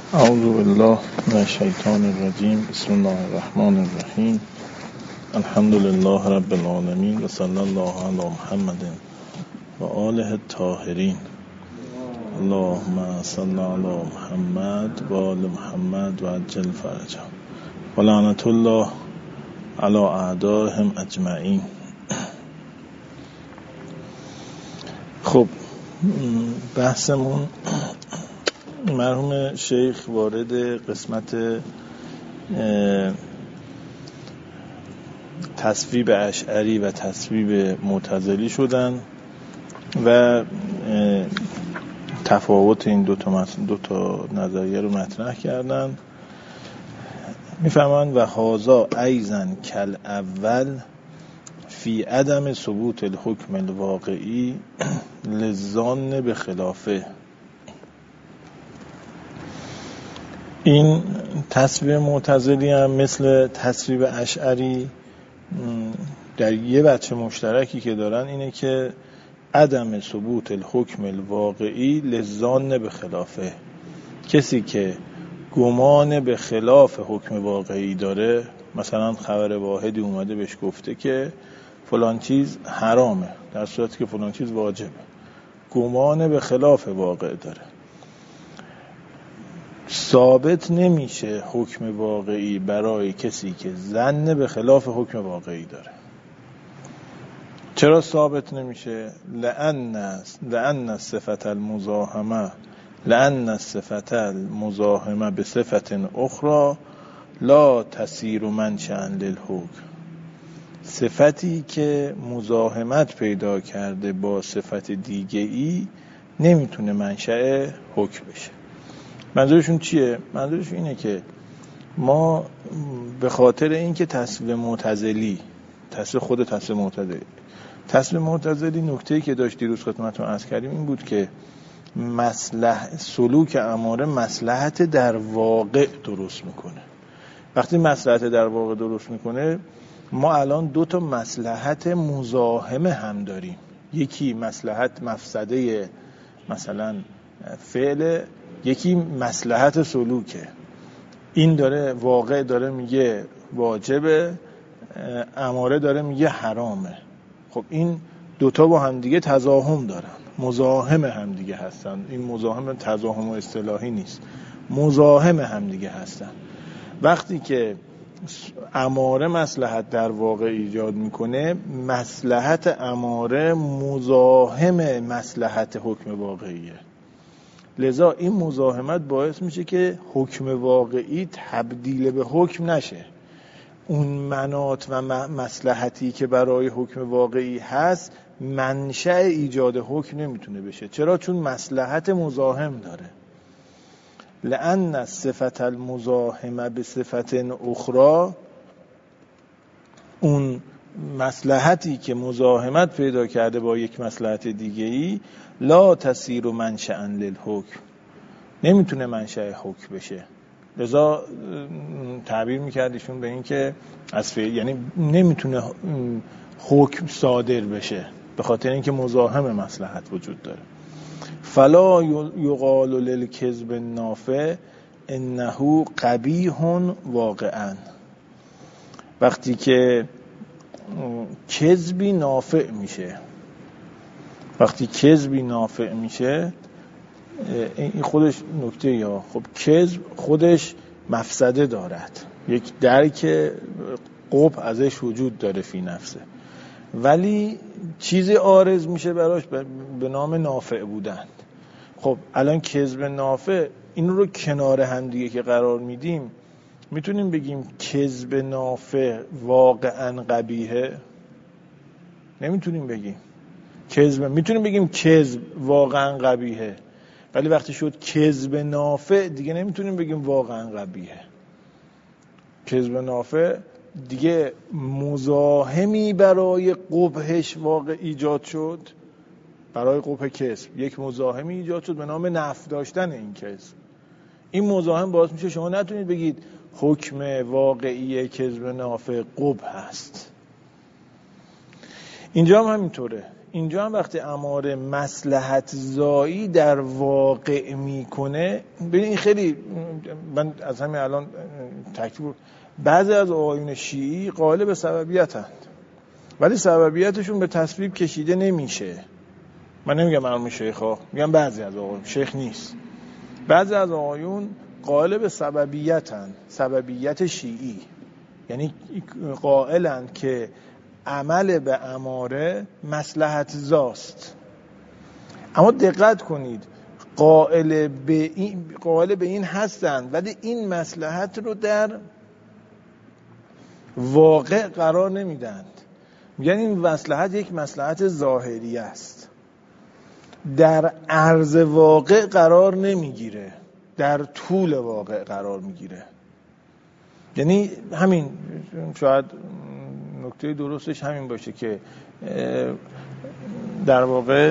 اعوذ بالله من الشیطان الرجیم. بسم الله الرحمن الرحیم. الحمد لله رب العالمین و صلی الله علی محمد و آله الطاهرین. اللهم صل علی محمد و آل محمد و عجل فرجهم و لعنت الله علی اعدائهم اجمعین. خب بحثمون، مرحوم شیخ وارد قسمت تصویب اشعری و تصویب معتزلی شدن و تفاوت این دو تا نظریه رو مطرح کردن. میفهمن و هذا ایضا کل اول فی عدم ثبوت الحکم الواقعی للظن به خلافه. این تصویب معتزلی هم مثل تصویب اشعری در یه بچه مشترکی که دارن اینه که عدم ثبوت الحکم الواقعی للظن به خلافه. کسی که گمان به خلاف حکم واقعی داره، مثلا خبر واحدی اومده بهش گفته که فلان چیز حرامه در صورتی که فلان چیز واجبه، گمان به خلاف واقع داره، ثابت نمیشه حکم واقعی برای کسی که ظن به خلاف حکم واقعی داره. چرا ثابت نمیشه؟ لأن صفت المزاحمه به صفت اخرى لا تسیر منشأ للحکم. صفتی که مزاحمت پیدا کرده با صفت دیگه‌ای نمیتونه منشأ حکم بشه. منظورشون چیه؟ منظورشون اینه که ما به خاطر اینکه تصویب معتزلی نکته‌ای که داشت دیروز خدمتتون عرض کردیم این بود که سلوک اماره مصلحت در واقع درست میکنه. وقتی مصلحت در واقع درست میکنه، ما الان دو تا مصلحت مزاحم هم داریم. یکی مصلحت مفسده مثلا فعل، یکی مصلحت سلوکه. این داره واقع داره میگه واجبه، اماره داره میگه حرامه. خب این دوتا با هم دیگه تزاحم دارن، مزاحم هم دیگه هستن. این مزاحم تزاحم و اصطلاحی نیست، مزاحم هم دیگه هستن. وقتی که اماره مصلحت در واقع ایجاد میکنه، مصلحت اماره مزاحم مصلحت حکم واقعیه. لذا این مزاحمت باعث میشه که حکم واقعی تبدیل به حکم نشه. اون مناط و مصلحتی که برای حکم واقعی هست منشأ ایجاد حکم نمیتونه بشه. چرا؟ چون مصلحت مزاحم داره. لأن صفت المزاحمه به صفت اخرى، اون مصلحتی که مزاحمت پیدا کرده با یک مصلحت دیگه‌ای لا تسیر منشأ للحکم، نمیتونه منشأ حکم بشه. لذا تعبیر میکردیشون به این که یعنی نمیتونه حکم صادر بشه به خاطر اینکه مزاحم مصلحت وجود داره. فلا یقال للکذب النافع انه قبیح واقعا. وقتی که کذبی نافع میشه، این خودش نکته یا خب کذب خودش مفسده دارد، یک درک قبح ازش وجود داره فی نفسه، ولی چیزی عارض میشه براش به نام نافع بودن. خب الان کذب نافع، این رو کنار هم دیگه که قرار میدیم، میتونیم بگیم کذب نافع واقعا قبیحه؟ نمیتونیم بگیم. میتونیم بگیم کذب واقعا قبیحه، ولی وقتی شد کذب نافع دیگه نمیتونیم بگیم واقعا قبیحه. کذب نافع دیگه مزاحمی برای قبحش واقع ایجاد شد، برای قبح کذب یک مزاحمی ایجاد شد به نام نفع داشتن این کذب. این مزاحم باعث میشه شما نتونید بگید حکم واقعی کذب نافع قبح هست. اینجا هم همینطوره. اینجا هم وقتی اماره مصلحت زایی در واقع میکنه، ببین این خیلی، من از همین الان تاکید، بعضی از آقایون شیعی قائل به سببیتند ولی سببیتشون به تصویب کشیده نمیشه. من نمیگم مرحوم شیخ‌ها، میگم بعضی از آقایون، شیخ نیست، بعضی از آقایون قائل به سببیتند، سببیت شیعی، یعنی قائلند که عمل به اماره مصلحت زاست. اما دقت کنید، قائل به این هستند ولی این مصلحت رو در واقع قرار نمیدند. میگن این مصلحت یک مصلحت ظاهری است، در عرض واقع قرار نمیگیره، در طول واقع قرار میگیره. یعنی همین، شاید نکته درستش همین باشه که در واقع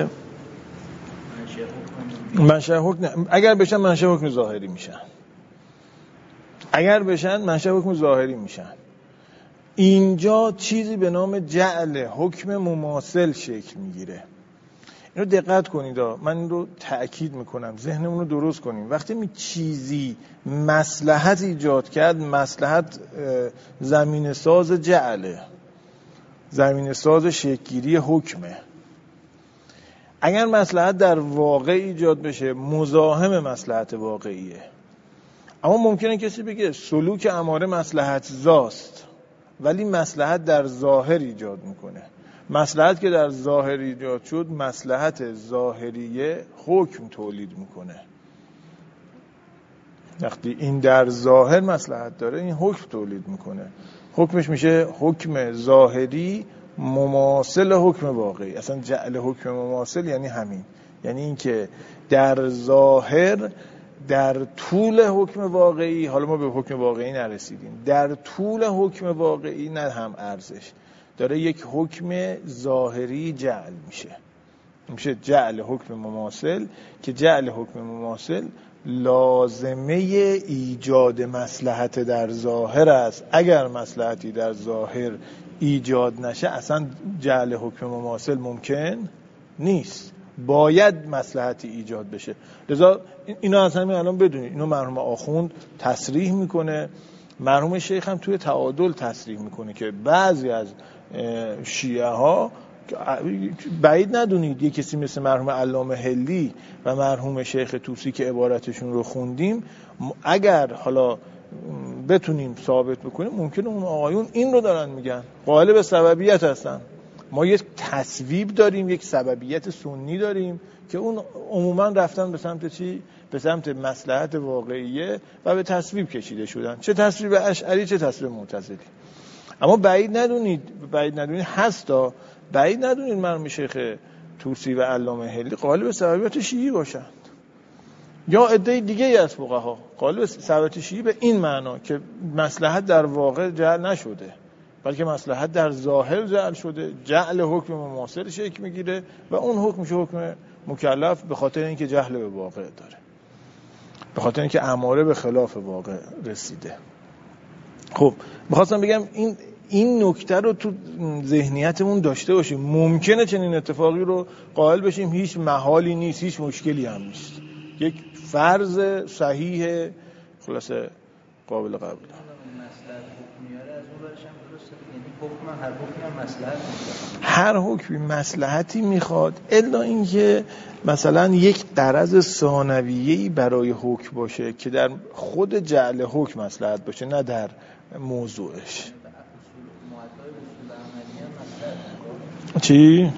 منشأ حکم، اگر بشن منشأ حکم ظاهری میشن، اگر بشن منشأ حکم ظاهری میشن. اینجا چیزی به نام جعل حکم مماثل شکل میگیره. اینو دقت کنید، من این رو تأکید میکنم، ذهنمون رو درست کنیم. وقتی می چیزی مصلحت ایجاد کرد، مصلحت زمین ساز جعله، زمین ساز شکل‌گیری حکمه. اگر مصلحت در واقع ایجاد بشه، مزاحم مصلحت واقعیه. اما ممکنه کسی بگه سلوک اماره مصلحت زاست ولی مصلحت در ظاهر ایجاد میکنه. مصلحت که در ظاهر ایجاد شد، مصلحت ظاهریه حکم تولید میکنه. وقتی این در ظاهر مصلحت داره، این حکم تولید میکنه. حکمش میشه حکم ظاهری مماثل حکم واقعی. اصلا جعل حکم مماثل یعنی همین، یعنی این که در ظاهر، در طول حکم واقعی، حالا ما به حکم واقعی نرسیدیم، در طول حکم واقعی نه هم ارزش داره، یک حکم ظاهری جعل میشه جعل حکم مماثل، که جعل حکم مماثل لازمه ایجاد مصلحت در ظاهر است. اگر مصلحتی در ظاهر ایجاد نشه، اصلا جعل حکم مماثل ممکن نیست، باید مصلحتی ایجاد بشه. لذا اینو از همین الان بدونید، اینو مرحوم آخوند تصریح میکنه، مرحوم شیخ هم توی تعادل تصریح میکنه که بعضی از شیعه ها، بعید ندونید یک کسی مثل مرحوم علامه هلی و مرحوم شیخ طوسی که عبارتشون رو خوندیم، اگر حالا بتونیم ثابت بکنیم، ممکنه اون آقایون این رو دارن میگن، قائل به سببیت هستن. ما یک تصویب داریم، یک سببیت سنی داریم که اون عموما رفتن به سمت چی؟ به سمت مصلحت واقعیه و به تصویب کشیده شدن، چه تصویب اشعری چه تصویب معتزلی. اما بعید ندونید هستا، بعید ندونید مرحوم شیخ طوسی و علامه هلی قائل به سببیت شیعی باشند، یا عده دیگه از فقها قائل به سببیت شیعی به این معنا که مصلحت در واقع جعل نشده، بلکه مصلحت در ظاهر جعل شده، جعل حکم مماثل شکل میگیره و اون حکم میشه حکم مکلف، به خاطر اینکه جهل به واقع داره، به خاطر اینکه اماره به خلاف واقع رسیده. خب می‌خواستم بگم این نکته رو تو ذهنیتمون داشته باشیم. ممکنه چنین اتفاقی رو قائل بشیم، هیچ محالی نیست، هیچ مشکلی هم نیست، یک فرض صحیح خلاصه قابل قبول. هر حکمی مصلحتی میخواد، الا اینکه مثلا یک غرض ثانویه‌ای برای حکم باشه که در خود جعل حکم مصلحت باشه، نه در موضوعش. چی؟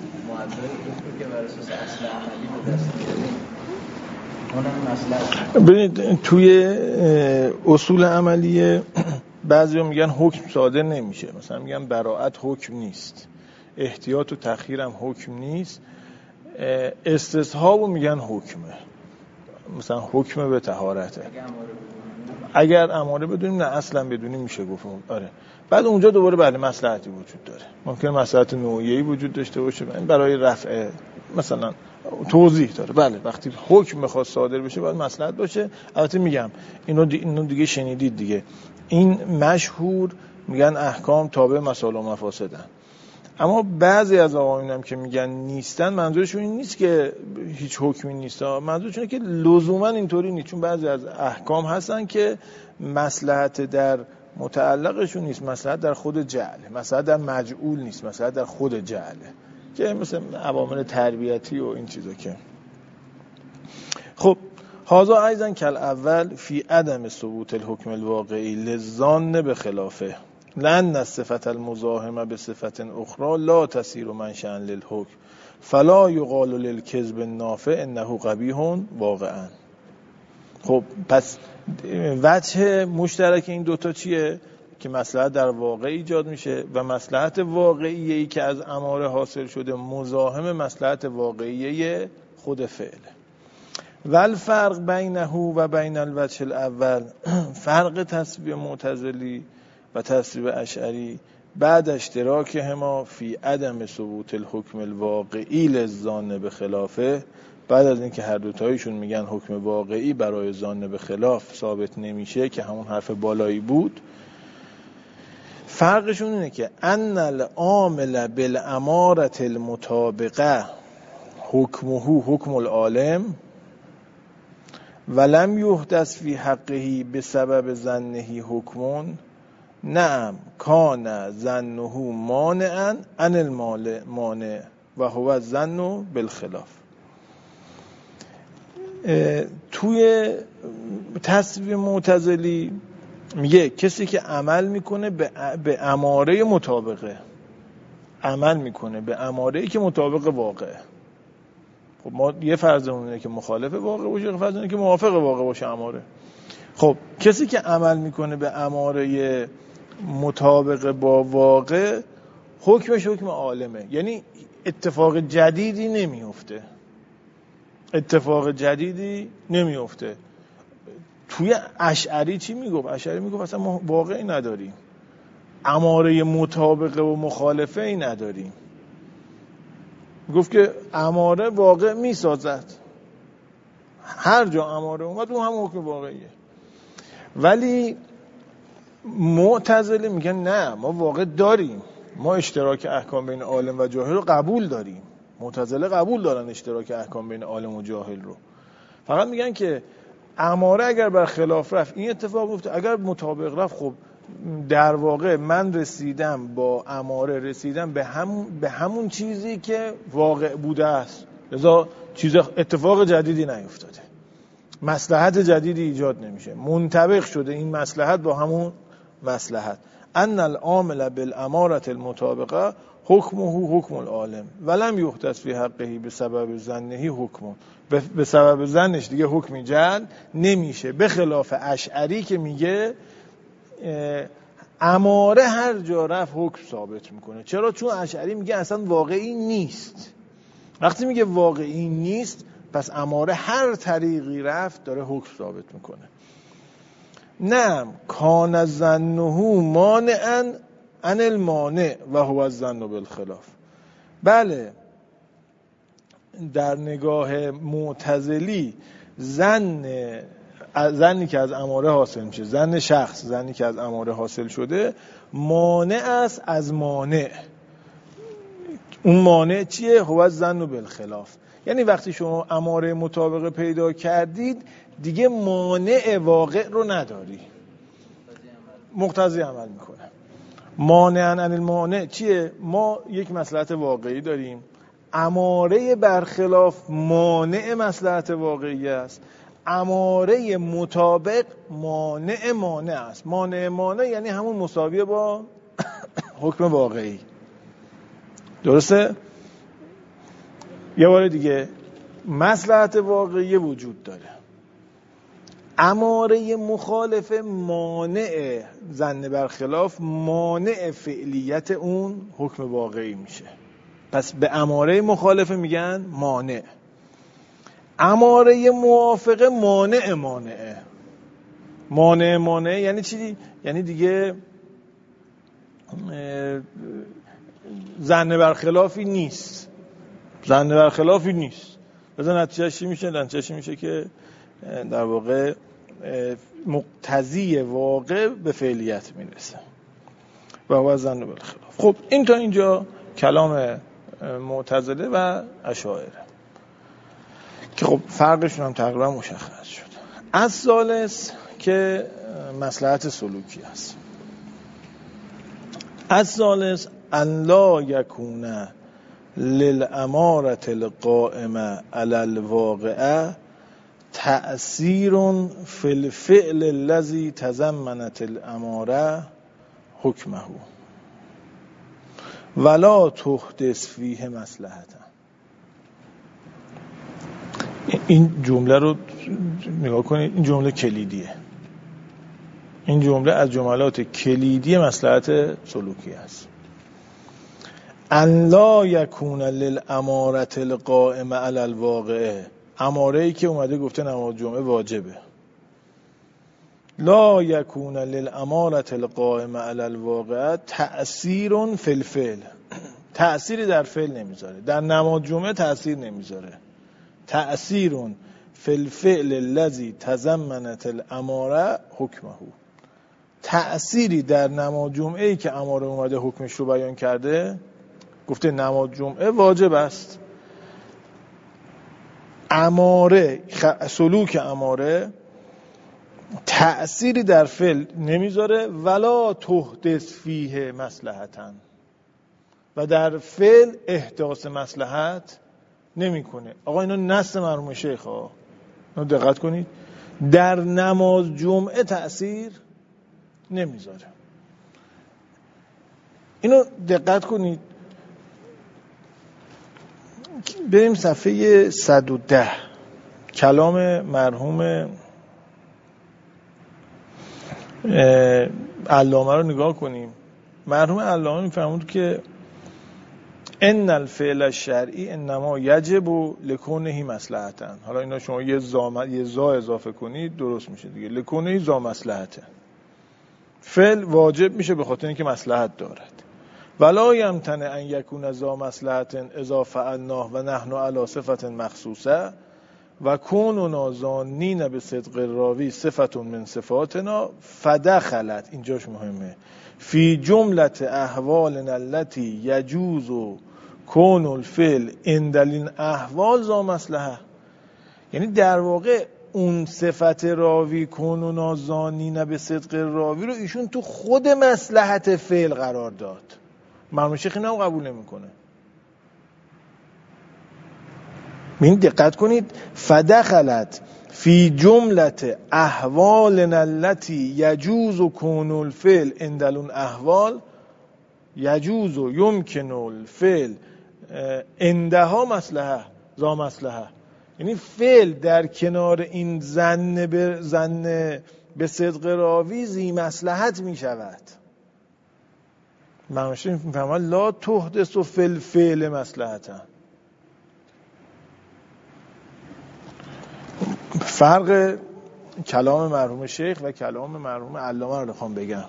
ببینید توی اصول عملیه بعضیا میگن حکم صادر نمیشه، مثلا میگن براءت حکم نیست، احتیاط و تخییر هم حکم نیست، استصحاب میگن حکمه، مثلا حکم به طهارته. اگر اماره بدونیم، نه اصلا بدونیم میشه گفت آره. بعد اونجا دوباره بله مصلحتی وجود داره، ممکنه مصلحت نوعیه‌ای وجود داشته باشه برای رفع مثلا توضیح داره. بله وقتی حکم میخواد صادر بشه باید مصلحت باشه. البته میگم اینو دیگه شنیدید دیگه، این مشهور میگن احکام تابع مصالح و مفاسدن. اما بعضی از آقایون هم که میگن نیستن، منظورشون این نیست که هیچ حکمی نیست، منظورشونه که لزوما اینطوری نیست، چون بعضی از احکام هستن که مصلحت در متعلقشون نیست، مصلحت در خود جعله، مصلحت در مجعول نیست، مصلحت در خود جعله، که مثل عوامل تربیتی و این چیزا. که خب هذا ایضا کل اول فی عدم ثبوت الحکم الواقعی للظان بخلافه لأن الصفة المزاحمة بصفة أخرى لا تسير منشأ للحكم فلا يقال للكذب النافع انه قبیح واقعا. خب پس وجه مشترک این دوتا چیه؟ که مصلحت در واقع ایجاد میشه و مصلحت واقعیه‌ای که از اماره حاصل شده مزاحم مصلحت واقعیه خود فعله. والفرق بینه و بین الوجه الاول، فرق تصویب معتزلی و تصویب اشعری بعد اشتراکهما فی عدم ثبوت الحکم الواقعی للظان بخلافه، بعد از اینکه هر دوتایشون میگن حکم واقعی برای ظان به خلاف ثابت نمیشه که همون حرف بالایی بود، فرقشون اینه که ان العامل بالاماره المطابقه حکمه حکم العالم ولم یحدث فی حقه بسبب ظنه حکم نعم کان ظنه مانعا عن المانع و هو الظن بالخلاف. توی تصویب معتزلی میگه کسی که عمل میکنه به اماره مطابقه، عمل میکنه به اماره‌ای که مطابق واقعه. خب ما یه فرضمون اینه که مخالف واقع باشه، یه فرض اینه که موافق واقع باشه اماره. خب کسی که عمل میکنه به اماره مطابق با واقع حکمش حکم عالمه، یعنی اتفاق جدیدی نمیفته، اتفاق جدیدی نمیفته. توی اشعری چی میگفت؟ اشعری میگفت اصلا ما واقعی نداریم، اماره مطابقه و مخالفه ای نداریم. گفت که اماره واقع میسازد، هر جا اماره اومد اون هم حکم واقعیه. ولی معتزله میگن نه، ما واقع داریم، ما اشتراک احکام بین عالم و جاهل رو قبول داریم. معتزله قبول دارن اشتراک احکام بین عالم و جاهل رو، فقط میگن که اماره اگر بر خلاف رفت این اتفاق میفته، اگر مطابق رفت خب در واقع من رسیدم با اماره رسیدم به همون چیزی که واقع بوده است، لذا چیز اتفاق جدیدی نیفتاده، مصلحت جدیدی ایجاد نمیشه، منطبق شده این مصلحت با همون مصلحت. ان العامل بالاماره المطابقه حکمه حکم العالم ولم یحدث فی حقه بسبب ظنه حکم، به سبب ظنش دیگه حکمی جعل نمیشه، به خلاف اشعری که میگه اماره هر جا رفت حکم ثابت میکنه. چرا؟ چون اشعری میگه اصلا واقعی نیست. وقتی میگه واقعی نیست پس اماره هر طریقی رفت داره حکم ثابت میکنه. نه کان ظنه مانعا عن المانع و هو الظن بالخلاف. بله در نگاه معتزلی زنی که از اماره حاصل میشه، زن شخص، زنی که از اماره حاصل شده مانع است از مانع. اون مانع چیه؟ هو الظن بالخلاف. یعنی وقتی شما اماره مطابقه پیدا کردید دیگه مانع واقع رو نداری، مقتضی عمل میکنه. مانعاً عن المانع چیه؟ ما یک مصلحت واقعی داریم، اماره برخلاف مانع مصلحت واقعی است، اماره مطابق مانع است. مانع یعنی همون مساویه با حکم واقعی. درسته؟ یه بار دیگه مصلحت واقعی وجود داره، اماره مخالف مانع ظن برخلاف مانع فعلیت اون حکم واقعی میشه. پس به اماره مخالفه میگن مانع، اماره موافقه مانع یعنی چی؟ یعنی دیگه ظن برخلافی نیست، مثلا نتیجهش میشه که در واقع مقتضی واقع به فعلیت میرسه و هو الظن بالخلاف. خب این تا اینجا کلام معتزله و اشاعره که خب فرقشون هم تقریبا مشخص شد. از ثالث که مصلحت سلوکی است. از ثالث ان لا یکون للامارة القائمة علی الواقع تأثیر فی الفعل الذی تضمنت الاماره حکمه ولا تحدث فیه مصلحتا. این جمله رو نگاه کنید، این جمله کلیدیه. این جمله از جملات کلیدی مصلحت سلوکی است. ان لا یکون للاماره القائمه علی الواقع، اماره‌ای که اومده گفته نماز جمعه واجبه. لا یکون للاماره القائمه علی الواقع تأثیر فی الفعل، تأثیری در فعل نمیذاره، در نماز جمعه تأثیر نمیذاره. تأثیر فی الفعل الذی تضمنت الاماره حکمه، تأثیری در نماز جمعه ای که اماره اومده حکمش رو بیان کرده، گفته نماز جمعه واجب است. اماره، سلوک اماره تأثیری در فعل نمیذاره ولا تحدث فیه مصلحتا، و در فعل احداث مصلحت نمیکنه. آقا اینا نص مرحوم شیخ ها، اینو دقت کنید، در نماز جمعه تأثیر نمیذاره. اینو دقت کنید. بریم صفحه 110 کلام مرحوم علامه رو نگاه کنیم. مرحوم علامه میفرمود که ان الفعل الشرعی انما یجب لکونه مصلحتا. حالا اینا شما یه زا اضافه کنید درست میشه دیگه. لکونه زا مصلحته، فعل واجب میشه به خاطر اینکه مصلحت دارد. ولا یمتنع ان یکون ذا مصلحت اذا فعلناه و نحن علی صفة مخصوصه و کوننا ظانین بصدق الراوی صفة من صفاتنا فدخلت، اینجاش مهمه، فی جمله احوالنا التي یجوز کون الفعل عند الاحوال ذا مصلحه. یعنی در واقع اون صفت راوی کوننا ظانین بصدق الراوی رو ایشون تو خود مصلحت فعل قرار داد. مرحوم شیخ اینو قبول نمیکنه. ببین دقت کنید، فدخلت فی جمله احوالنا التي یجوز کون الفعل عند الاحوال یجوز و یمکن الفعل عندها مصلحه ذا مصلحه. یعنی فعل در کنار این ظن به صدق راوی ذی مصلحت می شود. معنیش میفهمم لا تحدث فی الفعل مصلحتا. فرق کلام مرحوم شیخ و کلام مرحوم علامه رو بخوام بگم،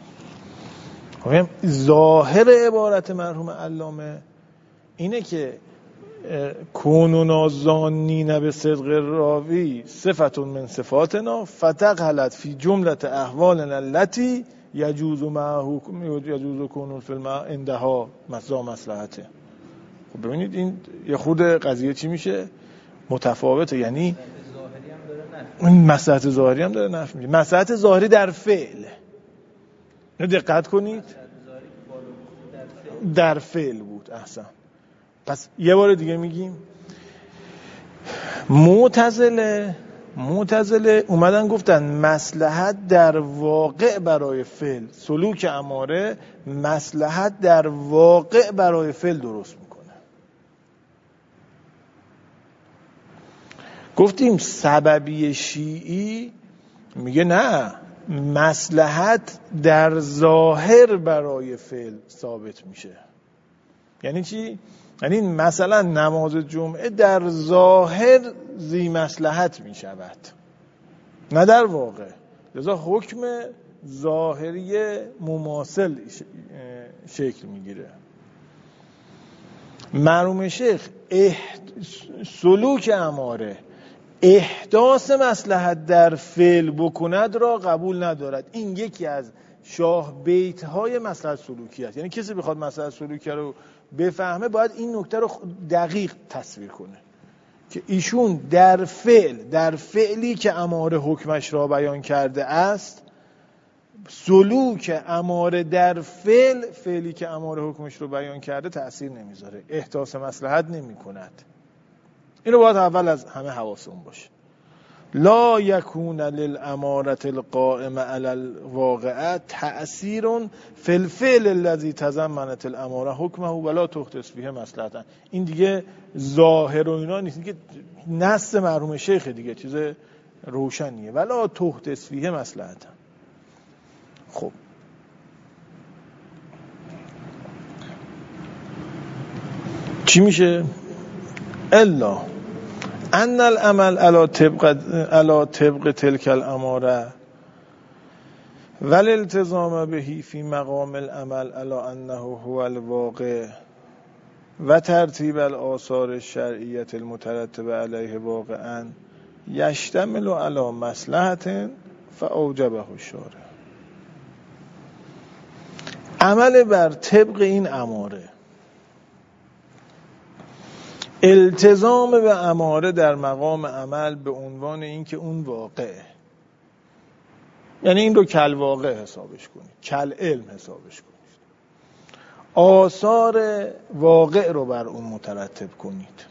ظاهر عبارت مرحوم علامه اینه که کوننا ظانین بصدق الراوی صفت من صفاتنا فتغلط فی جمله احوالنا التي یجوز معه یجوز کون الفعل عندها ذا مصلحته. خب ببینید این یه خود قضیه چی میشه؟ متفاوته. یعنی مصلحت ظاهری هم داره نفی میشه. مصلحت ظاهری در فعل، دقت کنید، در فعل بود. احسن. پس یه بار دیگه میگیم، معتزله اومدن گفتن مصلحت در واقع برای فعل، سلوک اماره مصلحت در واقع برای فعل درست میکنه. گفتیم سببی شیعی میگه نه، مصلحت در ظاهر برای فعل ثابت میشه. یعنی چی؟ یعنی مثلا نماز جمعه در ظاهر ذی مصلحت می شود، نه در واقع. لذا حکم ظاهری مماثل شکل می گیره. مرحوم شیخ سلوک اماره احداث مصلحت در فعل بکند را قبول ندارد. این یکی از شاه بیت های مصلحت سلوکی است. یعنی کسی بخواد مصلحت سلوکی رو بفهمه باید این نکته رو دقیق تصویر کنه که ایشون در فعلی که اماره حکمش را بیان کرده است، سلوک اماره در فعلی که اماره حکمش رو بیان کرده تأثیر نمیذاره، احداث مصلحت نمی کند. این رو باید اول از همه حواسمون باشه. لا یکون للاماره القائمه علی الواقعه تأثیر فی الفعل الذی تضمنت الاماره حکمه ولا تحدث فیه مصلحتا. این دیگه ظاهر و اینا نیست، دیگه نص مرحوم شیخ، دیگه چیز روشنیه. ولا تحدث فیه مصلحتا. خب چی میشه؟ الا ان العمل علی طبق تلک الاماره والالتزام به فی مقام العمل علی انه هو الواقع و ترتیب الآثار الشرعیه المترتبه علیه واقعا یشتمل علی مصلحت فاوجبه الشارع. عمل بر طبق این اماره، التزام به اماره در مقام عمل به عنوان اینکه اون واقعه، یعنی این رو کل واقع حسابش کنید، کل علم حسابش کنید، آثار واقع رو بر اون مترتب کنید،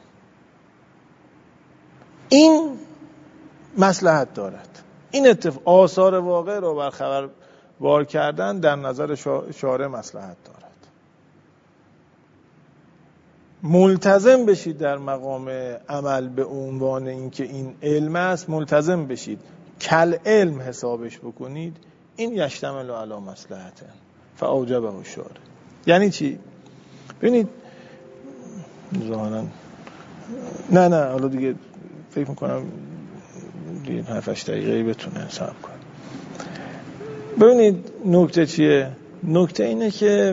این مصلحت دارد. این آثار واقع رو بر خبر وار کردن در نظر شارع مصلحت دارد. ملتزم بشید در مقام عمل به عنوان اینکه این علم است، ملتزم بشید کل علم حسابش بکنید، این یشتمل علی مصلحته فاوجبه الشارع. یعنی چی؟ ببینید ظاهرا نه حالا دیگه فکر میکنم دیگه 7-8 دقیقه بتونه صبر کنه. ببینید نکته چیه؟ نکته اینه که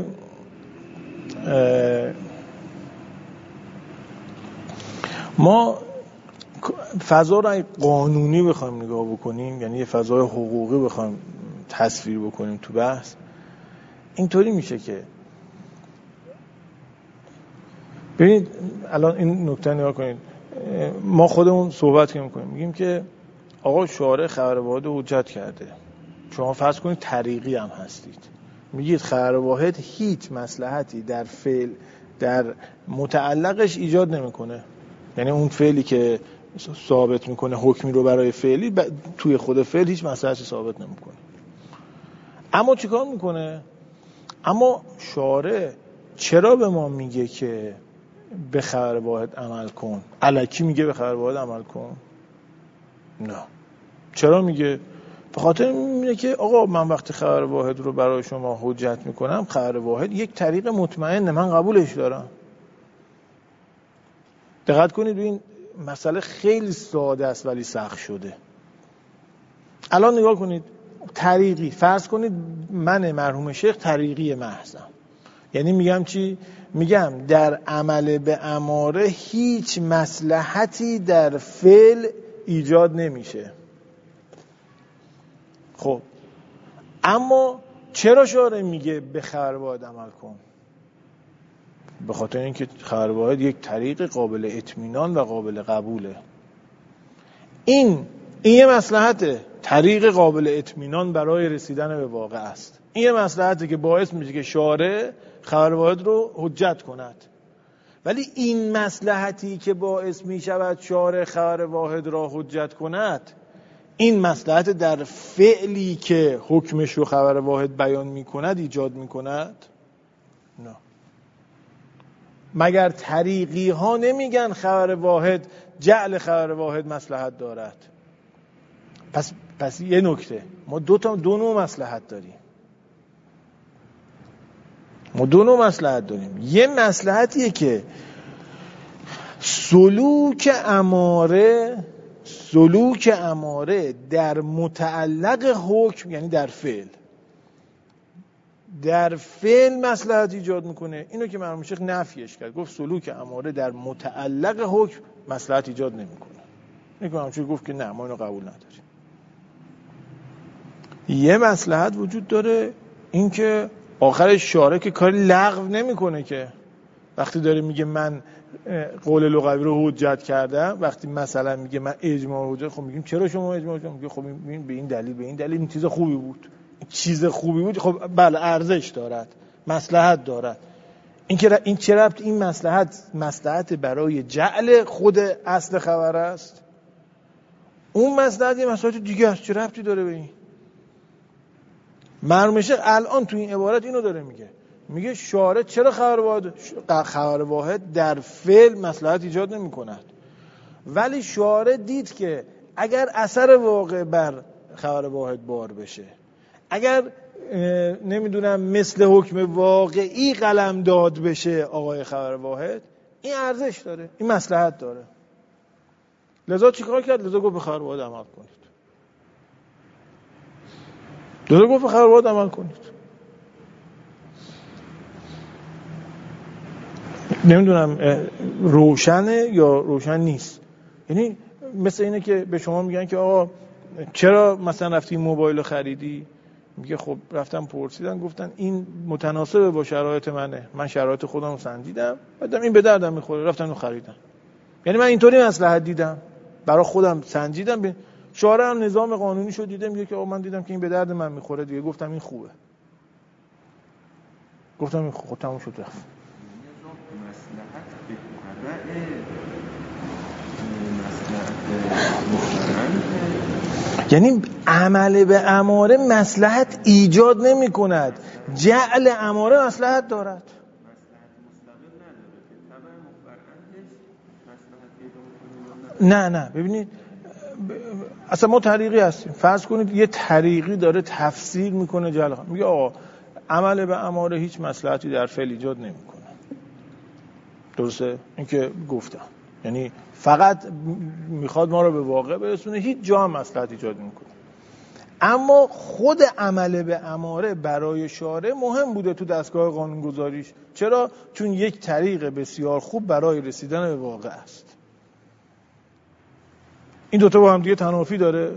ما فضا رو قانونی بخوایم نگاه بکنیم، یعنی یه فضای حقوقی بخوایم تصویر بکنیم تو بحث، اینطوری میشه که ببینید الان این نکته نگاه کنید، ما خودمون صحبت میکنیم میگیم که آقا شارع خبر واحد حجت کرده، شما فرض کنید طریقی هم هستید، میگید خبر واحد هیچ مصلحتی در فعل در متعلقش ایجاد نمیکنه، یعنی اون فعلی که ثابت میکنه حکمی رو برای فعلی توی خود فعل هیچ مصلحتی ثابت نمیکنه. اما چیکار میکنه؟ اما شارع چرا به ما میگه که به خبر واحد عمل کن؟ الکی میگه به خبر واحد عمل کن؟ نه. چرا میگه؟ به خاطر اینه که آقا من وقتی خبر واحد رو برای شما حجت میکنم، خبر واحد یک طریق مطمئنه، من قبولش دارم. دقت کنید این مسئله خیلی ساده است ولی سخت شده. الان نگاه کنید، طریقی، فرض کنید من مرحوم شیخ طریقی محضم، یعنی میگم چی؟ میگم در عمل به اماره هیچ مصلحتی در فعل ایجاد نمیشه. خب اما چرا شارع میگه به خبر واحد عمل کن؟ به خاطر اینکه خبر واحد یک طریق قابل اطمینان و قابل قبوله. این یه مصلحته، طریق قابل اطمینان برای رسیدن به واقع است. این یه مصلحته که باعث میشه که شارع خبر واحد رو حجت کند. ولی این مصلحتی که باعث میشود شارع خبر واحد را حجت کند، این مصلحت در فعلی که حکمش رو خبر واحد بیان میکند ایجاد میکند؟ نه. مگر طریقی ها نمیگن خبر واحد، جعل خبر واحد مصلحت دارد؟ پس یه نکته، ما دو نوع مصلحت داریم. ما دو نوع مصلحت داریم. یه مصلحتیه که سلوک اماره در متعلق حکم، یعنی در فعل مصلحت ایجاد میکنه. اینو که مرحوم شیخ نفیش کرد، گفت سلوک اماره در متعلق حکم مصلحت ایجاد نمیکنه. اینو که مرحوم شیخ گفت که نه، ما اینو قبول نداریم. یه مصلحت وجود داره، این که آخرش شارع که کاری لغو نمیکنه، که وقتی داره میگه من قول لغوی رو حجت کردم، وقتی مثلا میگه من اجماع حجت، خب میگیم چرا شما اجماع حجت؟ میگه خب به این دلیل این چیز خوبی بود. چیز خوبی بود، خب بله ارزش دارد، مصلحت دارد. این چه ربط این مصلحت برای جعل خود اصل خبر است؟ اون مصلحت یه مصلحت دیگه است، چه ربطی داره به این؟ مرحوم شیخ الان تو این عبارت اینو داره میگه شارع چرا خبر واحد در فعل مصلحت ایجاد نمی کند، ولی شارع دید که اگر اثر واقع بر خبر واحد بار بشه، اگر نمیدونم مثل حکم واقعی قلم داد بشه آقای خبر واحد، این ارزش داره، این مصلحت داره. لذا چیکار کرد؟ لذا گفت به خبر واحد عمل کنید. نمیدونم روشنه یا روشن نیست. یعنی مثل اینه که به شما میگن که آقا چرا مثلا رفتی موبایل خریدی؟ میگه خب رفتم پرسیدن، گفتن این متناسب با شرایط منه، من شرایط خودم رو سنجیدم، بعدم این به دردم میخوره، رفتم و خریدم. یعنی من اینطوری مصلحت دیدم، برای خودم سنجیدم. شارع هم نظام قانونی شو دیده، میگه که آقا من دیدم که این به درد من میخوره دیگه، گفتم این خوبه، تموم شد رفت. یعنی عمل به اماره مصلحت ایجاد نمی کند، جعل اماره مصلحت دارد. نه ببینید اصلا ما طریقی هستیم، فرض کنید یه طریقی داره تفسیر میکنه جلال، میگه آقا عمل به اماره هیچ مصلحتی در فعل ایجاد نمی کنه. درسته؟ این که گفتم، یعنی فقط میخواد ما رو به واقع برسونه، هیچ جا هم مصلحت ایجاد نمیکنه. اما خود عمل به اماره برای شارع مهم بوده تو دستگاه قانونگذاریش. چرا؟ چون یک طریق بسیار خوب برای رسیدن به واقع است. این دوتا با هم دیگه تنافی داره.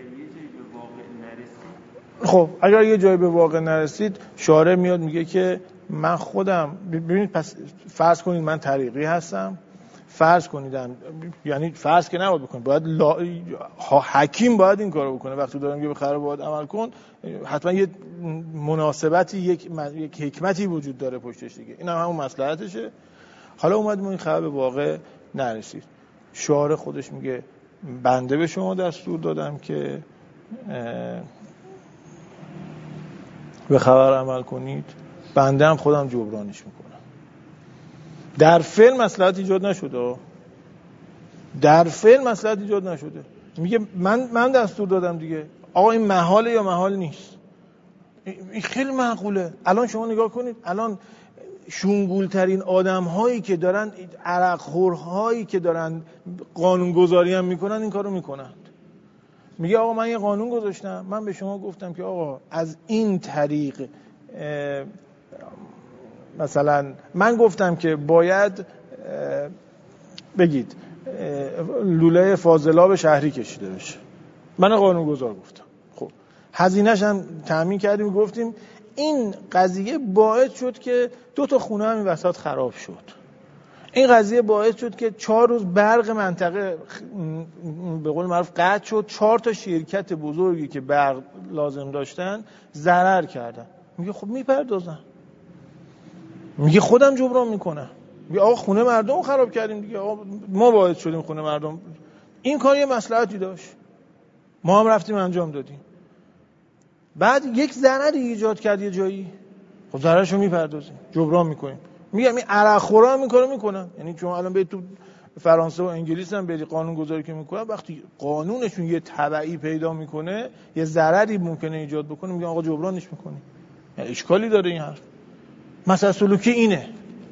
خب اگر یه جایی به واقع نرسید، شارع میاد میگه که من خودم، ببینید پس فرض کنید من طریقی هستم، فرض کنیدم، یعنی فرض که نباید بکنید، باید حکیم باید این کارو بکنه. وقتی دارم میگه به خبر باید عمل کن، حتما یه مناسبتی، یک حکمتی وجود داره پشتش دیگه، این هم همون مصلحتشه. حالا اومدیم این خبر به واقع نرسید، شارع خودش میگه بنده به شما دستور دادم که به خبر عمل کنید، بنده هم خودم جبرانش میکنم. در فعل مصلحت ایجاد نشده، میگه من دستور دادم دیگه. آقا این محاله یا محال نیست؟ این خیلی معقوله. الان شما نگاه کنید، الان شونگولترین آدم هایی که دارن، عرقخور هایی که دارن قانونگذاری هم میکنن، این کارو میکنن. میگه آقا من یه قانون گذاشتم، من به شما گفتم که آقا از این طریق، مثلا من گفتم که باید بگید لوله فاضلاب شهری کشیده بشه، من قانونگذار گفتم. خب هزینه‌ش هم تامین کردیم، گفتیم این قضیه باعث شد که 2 خونه همین وسط خراب شد. این قضیه باعث شد که 4 روز برق منطقه به قول معروف قطع شد. 4 شرکت بزرگی که برق لازم داشتن ضرر کردن. میگه خب میپردازن، میگه خودم جبران میکنم. میگه آقا خونه مردم خراب کردیم دیگه، آقا ما باعث شدیم خونه مردم. این کار یه مصلحتی داشت، ما هم رفتیم انجام دادیم. بعد یک ضرری ایجاد کرد یه جایی، خب ضررشو میپردازیم، جبران میکنیم. میگم این عرقخورا هم این کارو میکنن. یعنی چون الان به تو فرانسه و انگلیس هم به قانون گذاری که میکنن، وقتی قانونشون یه تبعی پیدا میکنه، یه ضرری ممکنه ایجاد بکنه، میگن آقا جبرانش میکنیم. یعنی اشکالی داره این حرف؟ مسئله سلوکی اینه.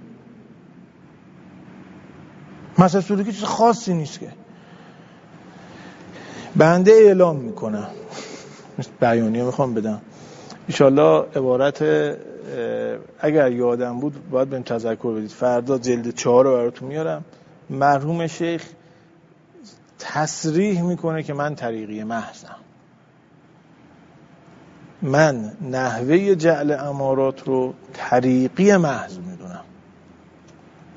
مسئله سلوکی چیز خاصی نیست که. بنده اعلام میکنم، بیانیه میخوام بدم، انشالله عبارت اگر یادم بود باید بهم تذکر بدید، فردا جلد 4 رو براتون میارم. مرحوم شیخ تصریح میکنه که من طریقی محضم، من نحوه جعل امارات رو طریقی محض میدونم.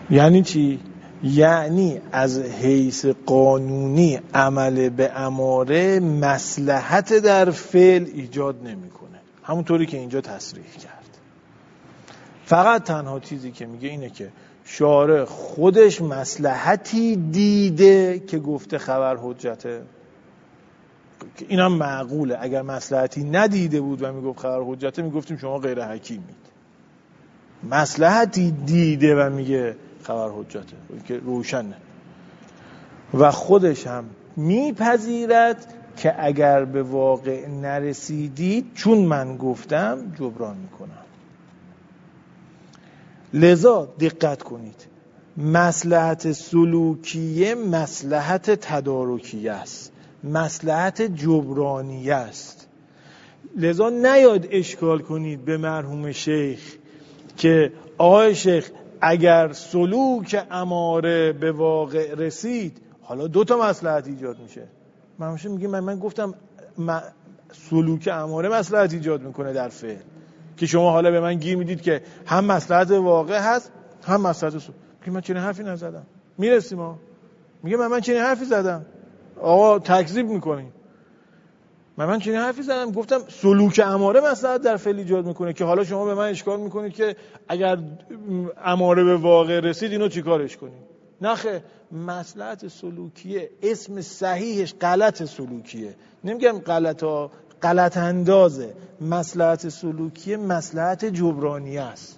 یعنی چی؟ یعنی از حیث قانونی عمل به اماره مصلحت در فعل ایجاد نمیکنه، همونطوری که اینجا تصریح کرد. فقط تنها چیزی که میگه اینه که شارع خودش مصلحتی دیده که گفته خبر حجته. اینم معقوله، اگر مصلحتی ندیده بود و میگفت خبر حجته میگفتیم شما غیر حکیمید. مصلحتی دیده و میگه خبر حجته که روشنه و خودش هم میپذیرد که اگر به واقع نرسیدید چون من گفتم جبران میکنم. لذا دقت کنید، مصلحت سلوکیه مصلحت تدارکیه است، مصلحت جبرانیه است. لذا نیاد اشکال کنید به مرحوم شیخ که آقای شیخ اگر سلوک اماره به واقع رسید حالا 2 مصلحت ایجاد میشه. مرحوم شیخ میگه من گفتم سلوک اماره مصلحت ایجاد میکنه در فعل، که شما حالا به من گیر میدید که هم مصلحت واقع هست هم مصلحت سلوک. میگه من چنین حرفی نزدم. میرسیم ها، میگه من چنین حرفی زدم. آقا تکذیب میکنیم. من چنین حرفی زدم، گفتم سلوک اماره مصلحت در فعل ایجاد میکنه، که حالا شما به من اشکال میکنید که اگر اماره به واقع رسید اینو چیکارش کنیم؟ نخه، مصلحت سلوکیه اسم صحیحش غلط سلوکیه، نمیگم غلط اندازه. مصلحت سلوکیه مصلحت جبرانیه است.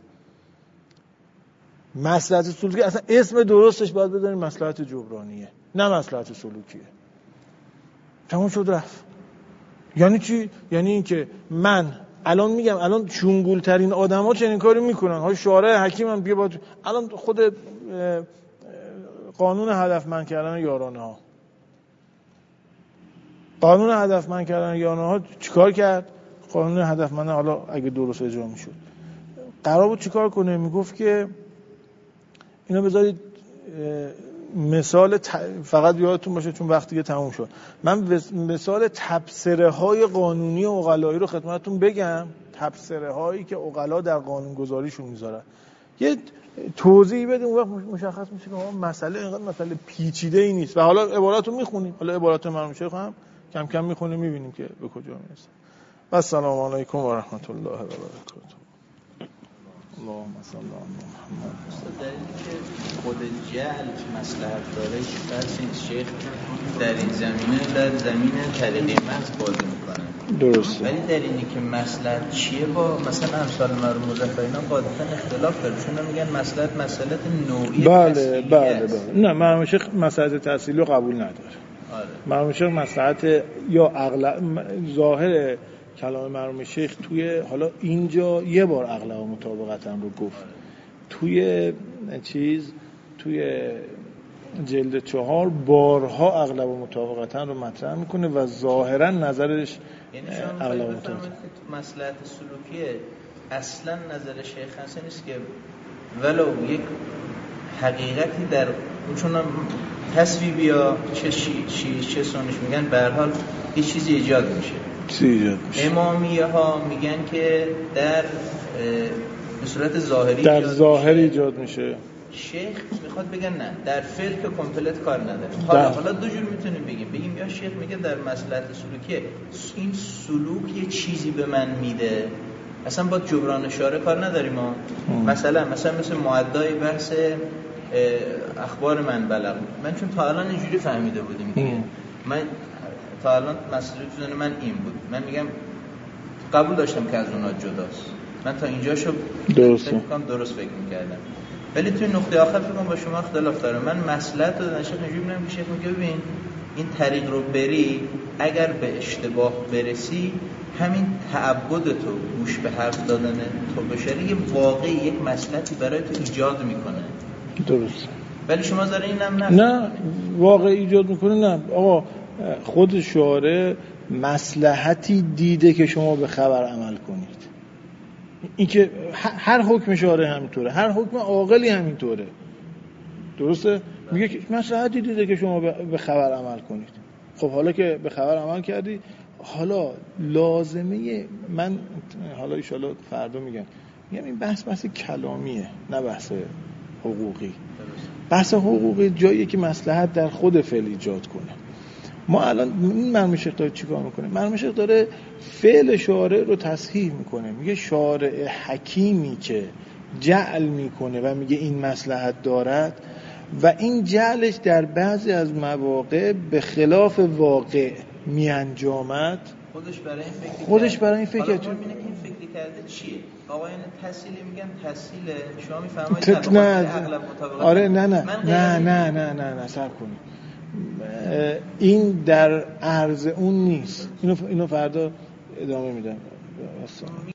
مصلحت سلوکیه اصلا اسم درستش باید بدونیم مصلحت جبرانیه، نه مصلحت سلوکیه. تموم شد رفت. یعنی چی؟ یعنی این که من الان میگم الان چونگول ترین آدما چنین کاری میکنن. های شارع حکیم هم بیا الان خود قانون هدفمند کردن یارانه ها، قانون هدفمند کردن یارانه ها چیکار کرد؟ قانون هدفمند حالا اگه درست اجرا میشد قرار بود چیکار کنه؟ میگفت که اینو بذارید مثال فقط یادتون باشه چون وقت دیگه تموم شد. من مثال تبصره های قانونی و عقلایی رو خدمتتون بگم، تبصره هایی که عقلا در قانون گذاریشون میذارن، یه توضیح بدیم اون وقت مشخص میشه که مسئله اینقدر مسئله پیچیده ای نیست. و حالا عباراتو میخونیم، حالا عبارات مرحوم شیخ هم کم کم میخونیم میبینیم که به کجا میرسه. السلام علیکم و رحمت الله و برکاته. اللهم صل علی محمد. دلیلی که خود جهل مصلحت داره فرض این شیخ در این زمینه در زمینه طریقی محض بازی میکنه، درسته، ولی در اینی که مصلحت چیه با مثلا امثال مرحوم مظفر اینا قاعدتا اختلاف داره، چون میگن مصلحت مسئله نوعی بله. نه مرحوم شیخ مصلحت تحصیلی رو قبول نداره. آره. مرحوم شیخ مصلحت یا ظاهر کلام مرحوم شیخ توی حالا اینجا یه بار اغلب مطابقتاً رو گفت، توی توی جلد 4 بارها اغلب مطابقتاً رو مطرح میکنه و ظاهراً نظرش اغلب مطابقتاً. مصلحت سلوکیه اصلاً نظر شیخ حسن نیست که ولو یک حقیقتی در چون تصویب یا چه سونش میگن به هر حال یه چیزی ایجاد میشه. امامیه ها میگن که در به صورت ظاهری در ظاهر ایجاد میشه. شیخ میخواد بگن نه در فعل که کامپلت کار نداره. حالا 2 جور میتونیم بگیم یا شیخ میگه در مصلحت سلوکیه این سلوک یه چیزی به من میده، اصلا با جبران اشاره کار نداریم ما. مثلا مثل معدای بحث اخبار من بلغ، من چون تا الان اینجوری فهمیده بودیم دیگه، من تا الان مسئله من این بود، من میگم قبول داشتم که از اونها جداست، من تا اینجاشو درست فکر میکردم، ولی توی نقطه آخر فکر کنم با شما اختلاف داره. من مصلحت رو دانشم اینجوری میگم که شیخ میگه ببین این طریق رو بری اگر به اشتباه برسی همین تعبد تو گوش به حرف دادن تو بشری یه واقعی یک مصلحتی برای تو ایجاد میکنه. درست. ولی شما داره اینم نه واقع ایجاد میکنه. نه آقا، خود شارع مصلحتی دیده که شما به خبر عمل کنید. این که هر حکم شارع همینطوره، هر حکم عاقلی همینطوره. درسته؟ میگه که مصلحتی دیده که شما به خبر عمل کنید. خب حالا که به خبر عمل کردی، حالا لازمه من حالا ان شاءالله فردا میگم این بحث کلامیه، نه بحث حقوقی. بحث حقوقی جاییه که مصلحت در خود فعل ایجاد کنه. ما الان این مرحوم شیخ داره چیکار میکنه؟ مرحوم شیخ داره فعل شارع رو تصحیح میکنه، میگه شارع حکیمی که جعل میکنه و میگه این مصلحت دارد و این جعلش در بعضی از مواقع به خلاف واقع میانجامد، خودش برای این فکر کرده. حالا این فکر کرده چیه؟ آقایان تحصیلی میگن تحصیل، شما میفرمایید نه آره نه صبر کنید، این در عرض اون نیست. اینو فردا ادامه میدم.